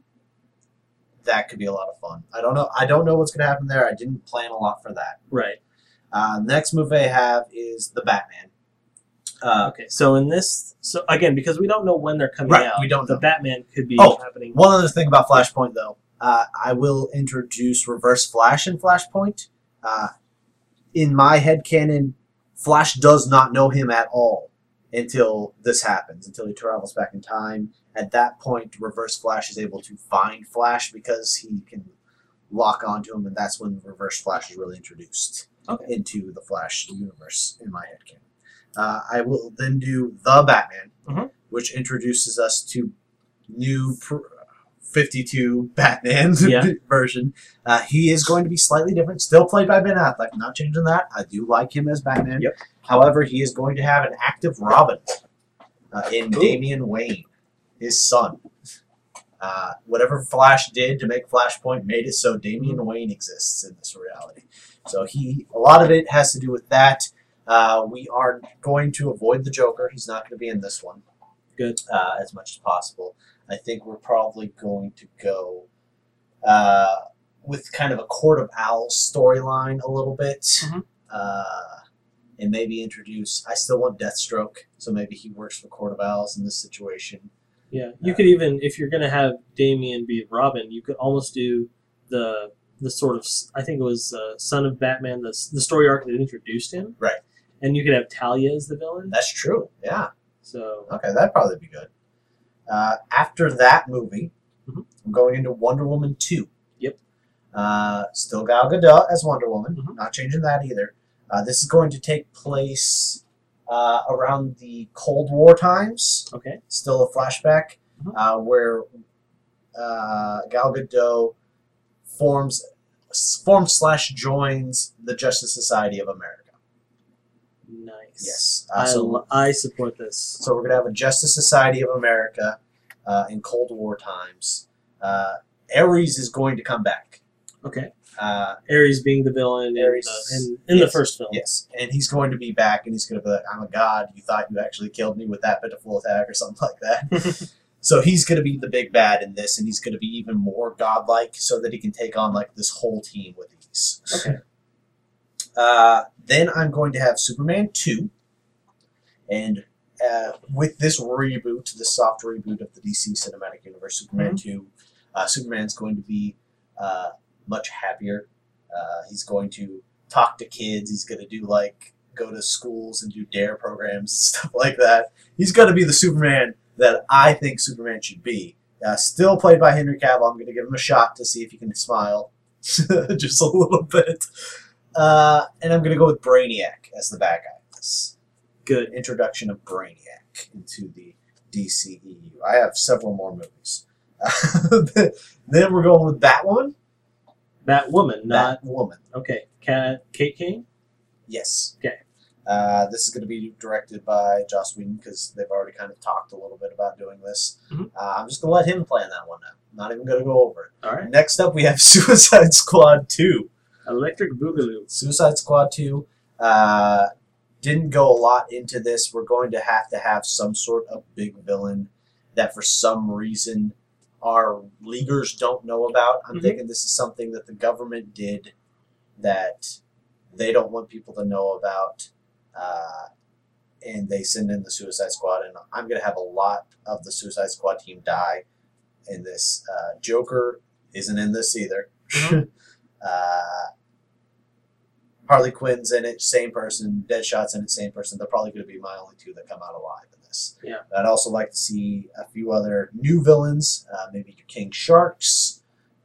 that could be a lot of fun. I don't know. I don't know what's going to happen there. I didn't plan a lot for that. Right. Uh, next movie I have is the Batman. Uh, Okay. So in this, so again, because we don't know when they're coming Right, out, we don't the know. Batman could be Oh, happening. One other thing about Flashpoint, though, uh, I will introduce Reverse Flash in Flashpoint. Uh, in my headcanon, Flash does not know him at all until this happens, until he travels back in time. At that point, Reverse Flash is able to find Flash because he can lock onto him, and that's when Reverse Flash is really introduced Okay. into the Flash universe in my headcanon. Uh, I will then do The Batman, Mhm. which introduces us to new pr- fifty-two Batman Yeah. version. Uh, he is going to be slightly different, still played by Ben Affleck, not changing that. I do like him as Batman. Yep. However, he is going to have an active Robin uh, in Ooh. Damian Wayne, his son. Uh, whatever Flash did to make Flashpoint made it so Damian Wayne exists in this reality. So he, a lot of it has to do with that. Uh, we are going to avoid the Joker. He's not going to be in this one. Good. Uh, as much as possible. I think we're probably going to go uh, with kind of a Court of Owls storyline a little bit. Mhm. Uh, and maybe introduce, I still want Deathstroke, so maybe he works for Court of Owls in this situation. Yeah, you could even, if you're going to have Damian be Robin, you could almost do the the sort of, I think it was uh, Son of Batman, the, the story arc that introduced him. Right. And you could have Talia as the villain. That's true, yeah. So, Okay, that'd probably be good. Uh, after that movie, Mhm. I'm going into Wonder Woman two. Yep. Uh, still Gal Gadot as Wonder Woman. Mhm. Not changing that either. Uh, this is going to take place uh, around the Cold War times. Okay. Still a flashback Mhm. uh, where uh, Gal Gadot forms forms slash joins the Justice Society of America. Nice. Yes. Uh, I, so, lo- I support this. so we're gonna have a Justice Society of America uh, in Cold War times. Uh, Ares is going to come back. Okay. Uh, Ares being the villain Ares, in, the, in, in yes, the first film. Yes, and he's going to be back, and he's going to be like, "I'm a god. You thought you actually killed me with that pitiful attack, or something like that." So he's going to be the big bad in this, and he's going to be even more godlike, so that he can take on like this whole team with ease. Okay. Uh, then I'm going to have Superman two, and uh, with this reboot, the soft reboot of the D C Cinematic Universe, Superman Mm-hmm. two, uh, Superman's going to be uh, much happier. Uh, he's going to talk to kids. He's going to do like go to schools and do dare programs, stuff like that. He's going to be the Superman that I think Superman should be. Uh, still played by Henry Cavill. I'm going to give him a shot to see if he can smile just a little bit. Uh, and I'm going to go with Brainiac as the bad guy. This Good. introduction of Brainiac into the D C E U. I have several more movies. Then we're going with Batwoman. Batwoman, not... Batwoman. Okay. Cat, Kate Kane? Yes. Okay. Uh, this is going to be directed by Joss Whedon because they've already kind of talked a little bit about doing this. Mhm. Uh, I'm just going to let him plan that one now. Not even going to go over it. All right. Next up, we have Suicide Squad two. Electric Boogaloo. Suicide Squad two. Uh, didn't go a lot into this. We're going to have to have some sort of big villain that for some reason our leaguers don't know about. I'm Mhm. thinking this is something that the government did that they don't want people to know about. Uh, and they send in the Suicide Squad, and I'm going to have a lot of the Suicide Squad team die in this. Uh, Joker isn't in this either. Mhm. uh, Harley Quinn's in it, same person. Deadshot's in it, same person. They're probably going to be my only two that come out alive in this. Yeah. I'd also like to see a few other new villains, uh, maybe your King Sharks.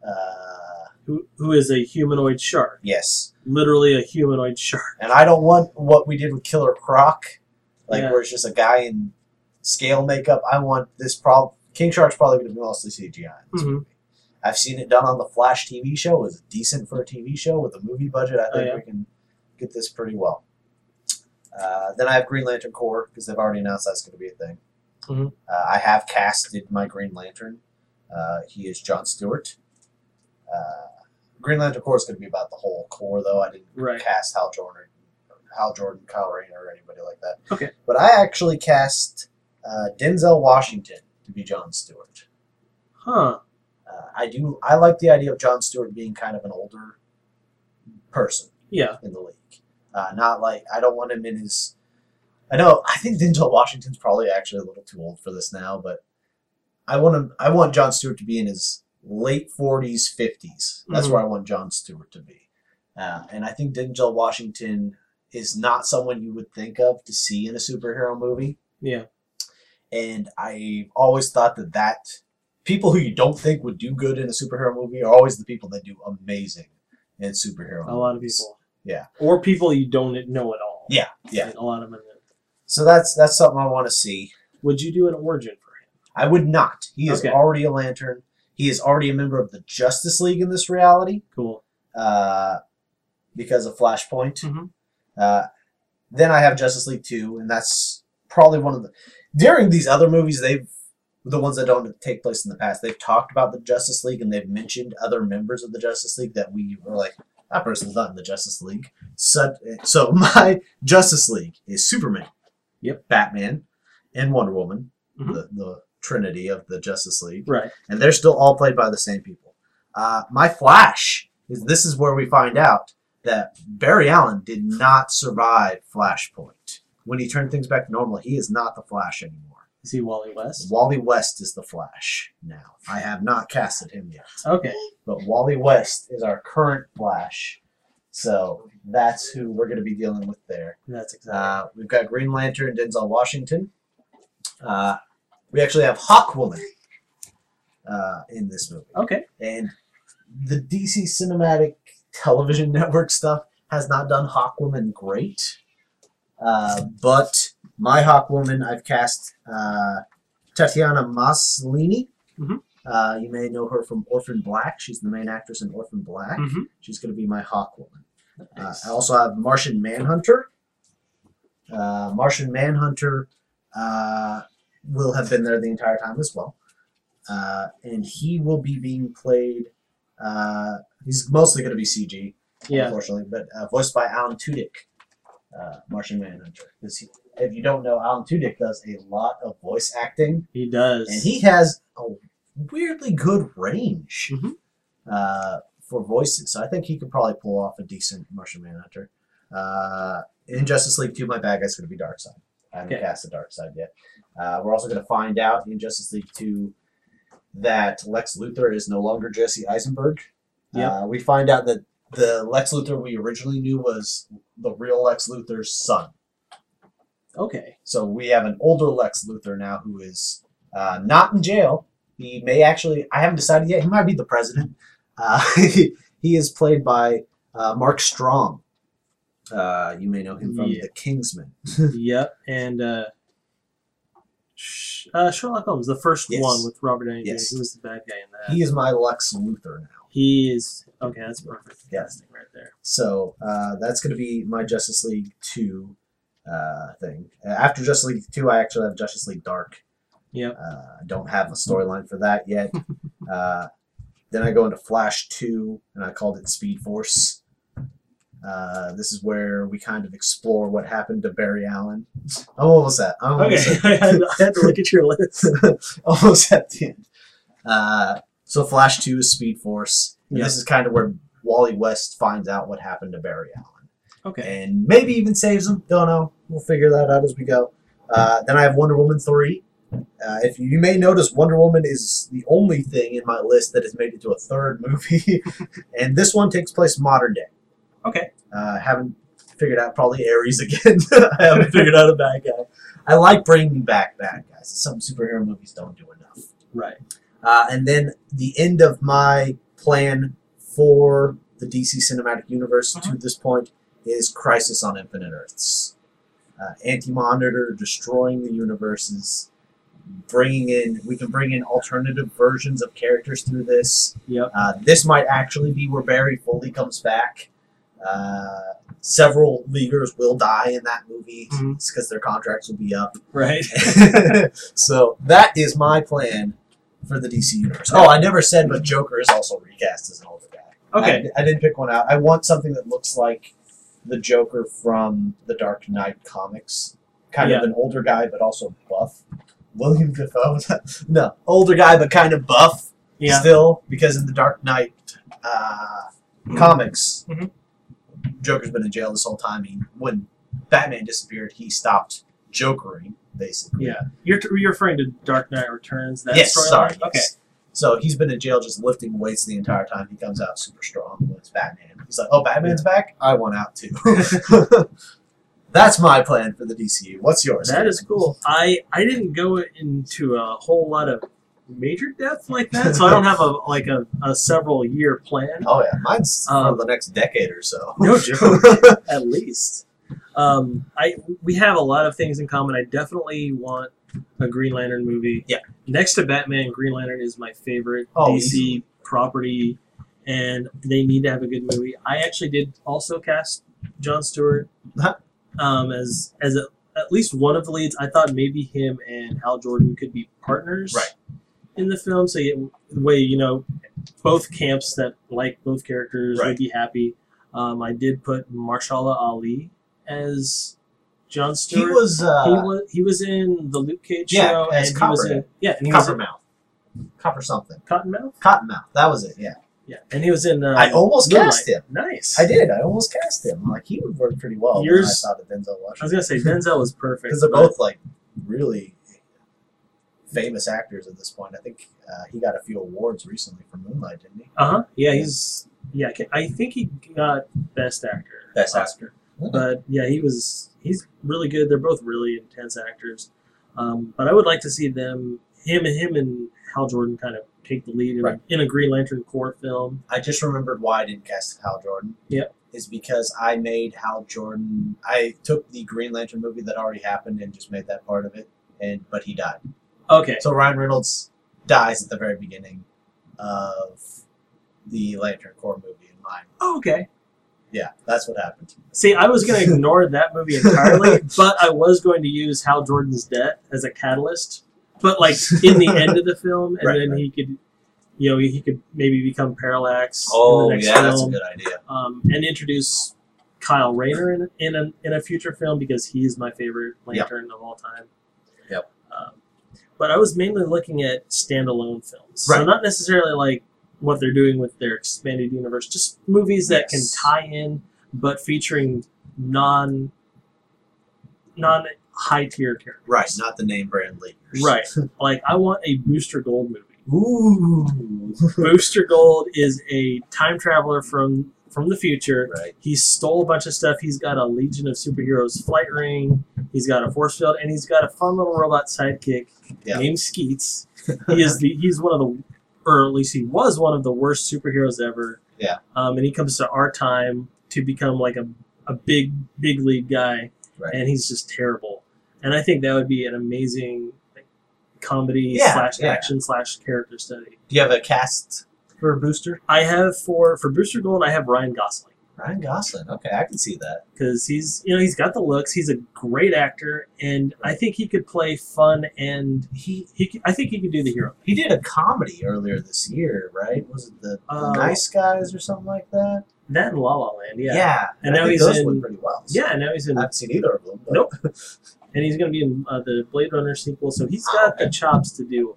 Uh, Who, who is a humanoid shark. yes. Literally a humanoid shark. And I don't want what we did with Killer Croc, like Yeah. where it's just a guy in scale makeup. I want this problem. King Shark's probably going to be mostly C G I in this Mhm. movie. I've seen it done on the Flash T V show. It was decent for a T V show with a movie budget. I think Oh, yeah. we can get this pretty well. Uh, then I have Green Lantern Corps because they've already announced that's going to be a thing. Mhm. Uh, I have casted my Green Lantern. Uh, he is John Stewart. Uh, Green Lantern Corps is going to be about the whole Corps, though. I didn't Right. cast Hal Jordan, Hal Jordan, Kyle Rayner, or anybody like that. Okay. But I actually cast uh, Denzel Washington to be John Stewart. Huh. Uh, I do. I like the idea of John Stewart being kind of an older person Yeah. in the league. Uh, not like I don't want him in his. I know. I think Denzel Washington's probably actually a little too old for this now, but I want him. I want John Stewart to be in his late forties, fifties. That's Mhm. where I want John Stewart to be. Uh, and I think Denzel Washington is not someone you would think of to see in a superhero movie. Yeah. And I always thought that that people who you don't think would do good in a superhero movie are always the people that do amazing in superhero movies. A lot of people. Yeah. Or people you don't know at all. Yeah, yeah. And a lot of them. So that's that's something I want to see. Would you do an origin for him? I would not. He is Okay. already a Lantern. He is already a member of the Justice League in this reality Cool. uh, because of Flashpoint. Mhm. Uh, then I have Justice League two, and that's probably one of the... During these other movies, they've the ones that don't take place in the past, they've talked about the Justice League, and they've mentioned other members of the Justice League that we were like, that person's not in the Justice League. So, so my Justice League is Superman, Yep. Batman, and Wonder Woman, Mhm. the, the trinity of the Justice League. Right. And they're still all played by the same people. Uh, my Flash, is this is where we find out that Barry Allen did not survive Flashpoint. When he turned things back to normal, he is not the Flash anymore. Is he Wally West? Wally West is the Flash now. I have not casted him yet. Okay. But Wally West is our current Flash. So that's who we're going to be dealing with there. That's exactly. Uh, we've got Green Lantern, Denzel Washington. Uh, we actually have Hawkwoman uh, in this movie. Okay. And the D C Cinematic Television Network stuff has not done Hawkwoman great. Uh, but my Hawkwoman, I've cast uh, Tatiana Maslany. Mhm. Uh, you may know her from Orphan Black. She's the main actress in Orphan Black. Mhm. She's going to be my Hawkwoman. Uh, Nice. I also have Martian Manhunter. Uh, Martian Manhunter uh, will have been there the entire time as well. Uh, and he will be being played. Uh, he's mostly going to be C G, Yeah. unfortunately, but uh, voiced by Alan Tudyk, uh, Martian Manhunter. Because if you don't know, Alan Tudyk does a lot of voice acting, He does. and he has a weirdly good range Mhm. uh, for voices. So I think he could probably pull off a decent Martian Manhunter. Uh, in Justice League two, my bad guy's going to be Darkseid. I haven't Okay. cast the Darkseid yet. Uh, we're also going to find out in Justice League two that Lex Luthor is no longer Jesse Eisenberg. Yep. Uh, we find out that the Lex Luthor we originally knew was the real Lex Luthor's son. Okay. So we have an older Lex Luthor now who is uh, not in jail. He may actually, I haven't decided yet, he might be the president. Uh, he is played by uh, Mark Strong. Uh, you may know him from Yeah. The Kingsman. Yep. And uh, Sh- uh, Sherlock Holmes, the first Yes. one with Robert Downey Yes. Junior He was the bad guy in that. He is my Lex Luthor now. He is okay. That's perfect Yeah. casting right there. So uh, that's going to be my Justice League two uh, thing. Uh, after Justice League two, I actually have Justice League Dark. Yep. Uh, I don't have a storyline for that yet. uh, then I go into Flash two, and I called it Speed Force. Uh, this is where we kind of explore what happened to Barry Allen. I'm almost at. I'm almost Okay. I, had, I had to look at your list. at, almost at the end. Uh, so Flash two is Speed Force. And Yeah. This is kind of where Wally West finds out what happened to Barry Allen. Okay. And maybe even saves him. Don't know. We'll figure that out as we go. Uh, then I have Wonder Woman three. Uh, if you, you may notice, Wonder Woman is the only thing in my list that has made it to a third movie. And this one takes place modern day. Okay. Uh, haven't figured out probably Ares again. I haven't figured out a bad guy. I like bringing back bad guys. Some superhero movies don't do enough. Right. Uh, and then the end of my plan for the D C Cinematic Universe Uh-huh. to this point is Crisis on Infinite Earths. Uh, Anti-Monitor destroying the universes, bringing in, we can bring in alternative versions of characters through this. Yep. Uh, this might actually be where Barry fully comes back. Uh, several Leaguers will die in that movie Mhm. because their contracts will be up. Right. So that is my plan for the D C universe. Oh, I never said, but Joker is also recast as an older guy. Okay. I, I didn't pick one out. I want something that looks like the Joker from the Dark Knight comics. Kind of Yeah. an older guy, but also buff. William Dafoe? No, older guy, but kind of buff Yeah. still, because in the Dark Knight uh, comics, Mhm. Joker's been in jail this whole time. He, when Batman disappeared, he stopped Jokering, basically. Yeah. You're, you're referring to Dark Knight Returns. That Yes, storyline? sorry. Okay. Yes. So he's been in jail just lifting weights the entire time. He comes out super strong when it's Batman. He's like, oh, Batman's back? I want out too. That's my plan for the D C U. What's yours? That is cool. I I didn't go into a whole lot of major depth like that, so I don't have a like a, a several year plan. Oh, yeah. Mine's Um, for the next decade or so. No joke. At least. Um, I we have a lot of things in common. I definitely want a Green Lantern movie. Yeah. Next to Batman, Green Lantern is my favorite Oh, D C easily. property, and they need to have a good movie. I actually did also cast Jon Stewart Huh. um, as as a, at least one of the leads. I thought maybe him and Hal Jordan could be partners Right. in the film. So you, the way you know, both camps that like both characters Right. would be happy. Um, I did put Marshala Ali as Jon He Stewart. was, uh, he was he was in the Luke Cage yeah, show, as and he was in Copperhead. yeah, and he was in Coppermouth. Copper something. Cottonmouth. Cottonmouth. That was it, yeah. Yeah, and he was in. Uh, I almost Moonlight. cast him. Nice. I did. I almost cast him. Like, he would work pretty well. Yours- When I thought of Denzel I was Washington. gonna say Denzel was perfect Because they're but- both, like, really famous actors at this point. I think uh, he got a few awards recently for Moonlight, didn't he? Uh huh. Yeah, he's yeah. I can- I think he got best actor. Best Oscar. But yeah, he was. He's really good. They're both really intense actors. Um, but I would like to see them, him and him and Hal Jordan, kind of take the lead in, Right. a, in a Green Lantern Corps film. I just remembered why I didn't cast Hal Jordan. Yep. Is because I made Hal Jordan. I took the Green Lantern movie that already happened and just made that part of it, and but he died. Okay. So Ryan Reynolds dies at the very beginning of the Lantern Corps movie in mine. Oh, okay. Yeah, that's what happened. See, I was going to ignore that movie entirely, but I was going to use Hal Jordan's death as a catalyst. But like in the end of the film, and Right, then right. he could, you know, he could maybe become Parallax Oh, in the next yeah, film, that's a good idea. um, and introduce Kyle Rayner in in a in a future film because he is my favorite Lantern of all time. Yep. Um, but I was mainly looking at standalone films, so Right. not necessarily like what they're doing with their expanded universe, just movies that Yes. can tie in, but featuring non non high tier characters. Right, not the name brand leaders. Right. Like I want a Booster Gold movie. Ooh. Booster Gold is a time traveler from from the future. Right. He stole a bunch of stuff. He's got a Legion of Superheroes flight ring. He's got a force field, and he's got a fun little robot sidekick Yeah. named Skeets. He is the he's one of the, or at least he was one of the worst superheroes ever. Yeah. Um, and he comes to our time to become like a a big big league guy, Right. and he's just terrible. And I think that would be an amazing like, comedy Yeah, slash yeah. action slash character study. Do you have a cast for Booster? I have for for Booster Gold, I have Ryan Gosling Ryan Gosling. Okay, I can see that. because he's you know he's got the looks. He's a great actor, and I think he could play fun and he he could, I think he could do the hero. He did a comedy earlier this year, right? Was it the, the Uh, Nice Guys or something like that? That and La La Land, yeah, And And I now think he's those in- went pretty well. yeah. And now he's in I haven't seen either of them. But Nope. and he's going to be in uh, the Blade Runner sequel, so he's Oh, got okay. the chops to do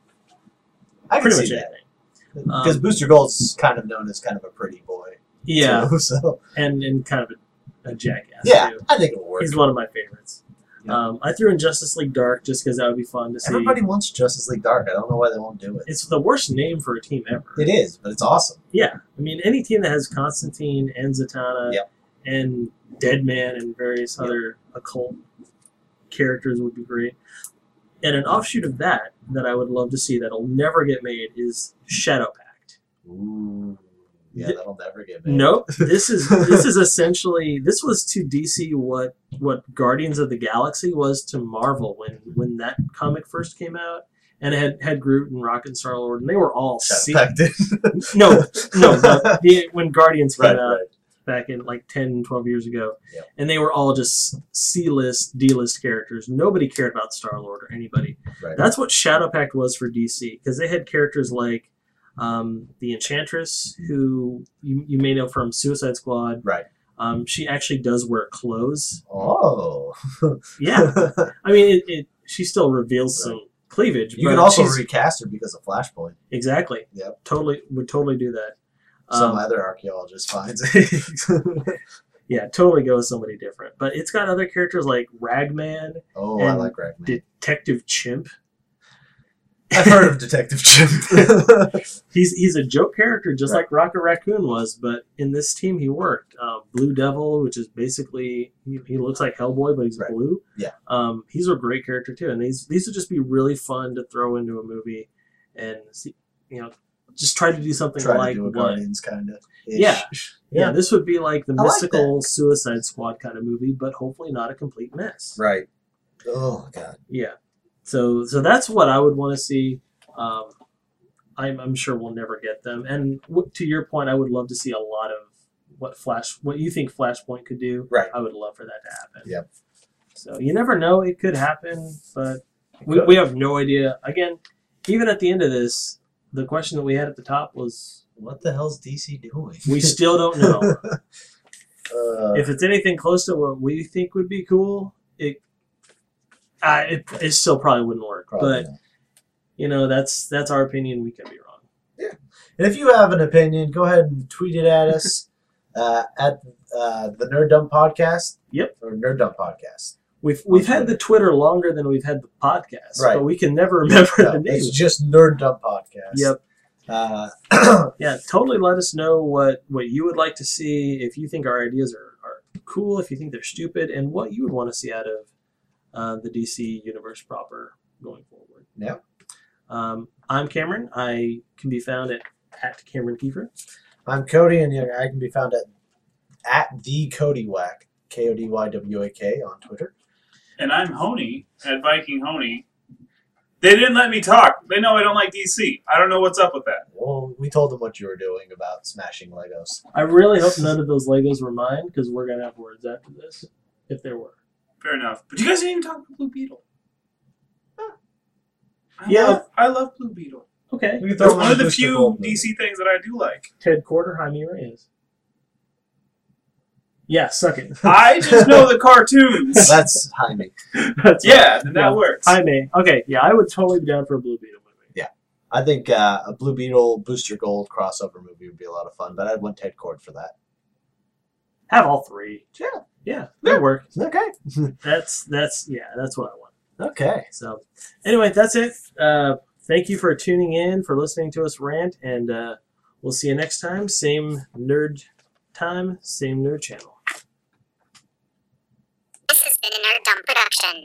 I can pretty see much that. anything. Because Um, Booster Gold's kind of known as kind of a pretty boy. Yeah, too, so and and kind of a, a jackass yeah, too. I think it'll work. He's one of my favorites. Yeah. Um, I threw in Justice League Dark just because that would be fun to see. Everybody wants Justice League Dark. I don't know why they won't do it. It's the worst name for a team ever. It is, but it's awesome. Yeah, I mean, any team that has Constantine and Zatanna Yep. and Deadman and various Yep. other occult characters would be great. And an offshoot of that that I would love to see that'll never get made is Shadow Pact. Ooh, yeah, Th- that'll never get made. Nope, this is this is essentially this was to D C what what Guardians of the Galaxy was to Marvel when when that comic first came out. And it had, had Groot and Rocket and Star Lord, and they were all Shadow C- Pact did. no, no, the, the, when Guardians came right, out. right. Back in like ten, twelve years ago. Yep. And they were all just C-list, D-list characters. Nobody cared about Star-Lord or anybody. Right. That's what Shadow Pact was for D C, because they had characters like um, the Enchantress, who you, you may know from Suicide Squad. Right. Um, she actually does wear clothes. Oh. Yeah. I mean, it, it, she still reveals Right. some cleavage. You but can also she's- recast her because of Flashpoint. Exactly. Yep. Totally, would totally do that. Some Um, other archaeologist finds it. yeah, totally go with somebody different. But it's got other characters like Ragman, oh, I And like Ragman. Detective Chimp. I've heard of Detective Chimp. He's he's a joke character, just Right. like Rocket Raccoon was, but in this team he worked. Uh, Blue Devil, which is basically he, he looks like Hellboy, but he's Right. blue. Yeah. Um, he's a great character too, and these these would just be really fun to throw into a movie, and see, you know, just try to do something Try like to do a what. Guardians kind of. Yeah. Yeah, this would be like the I like mystical Suicide Squad kind of movie, but hopefully not a complete mess. Right. Oh god. Yeah. So so that's what I would want to see. Um, I'm, I'm sure we'll never get them. And w- to your point, I would love to see a lot of what Flash, what you think Flashpoint could do. Right. I would love for that to happen. Yep. So you never know; it could happen, but we, we have no idea. Again, even at the end of this, the question that we had at the top was, What the hell's D C doing? we still don't know. uh, If it's anything close to what we think would be cool, it, uh, it, it still probably wouldn't work. probably But not. you know, that's that's our opinion. We could be wrong. And if you have an opinion, go ahead and tweet it at us uh, at uh, the Nerd Dump Podcast. Yep. Or Nerd Dump Podcast. We've we've had the Twitter longer than we've had the podcast, Right. but we can never remember No, the name. it's just Nerd Dump Podcast. Yep. Uh, Yeah, totally. Let us know what, what you would like to see, if you think our ideas are, are cool, if you think they're stupid, and what you would want to see out of uh, the D C universe proper going forward. yeah. Um, I'm Cameron. I can be found at, at Cameron Kiefer. I'm Cody, and I can be found at at the Cody Wack, K O D Y W A K on Twitter. And I'm Honey at Viking Honey. They didn't let me talk. They know I don't like D C. I don't know what's up with that. Well, we told them what you were doing about smashing Legos. I really hope none of those Legos were mine, because we're going to have words after this, if there were. Fair enough. But you guys didn't even talk about Blue Beetle. Huh. I Yeah. Love, I love Blue Beetle. Okay. We can throw It's them one in of the Booster few Gold movie. D C things that I do like. Ted Quarter, Jaime Reyes. Yeah, suck it. I just know the cartoons. That's Jaime. That's Yeah, then that Yeah. works. Jaime. Okay, yeah, I would totally be down for a Blue Beetle movie. I think uh, a Blue Beetle Booster Gold crossover movie would be a lot of fun, but I'd want Ted Cord for that. Have all three. Yeah. Yeah, that work. Okay. That's, that's, yeah, that's what I want. Okay. So, anyway, that's it. Uh, thank you for tuning in, for listening to us rant, and uh, we'll see you next time. Same nerd time, same nerd channel. This has been a Nerd Dump production.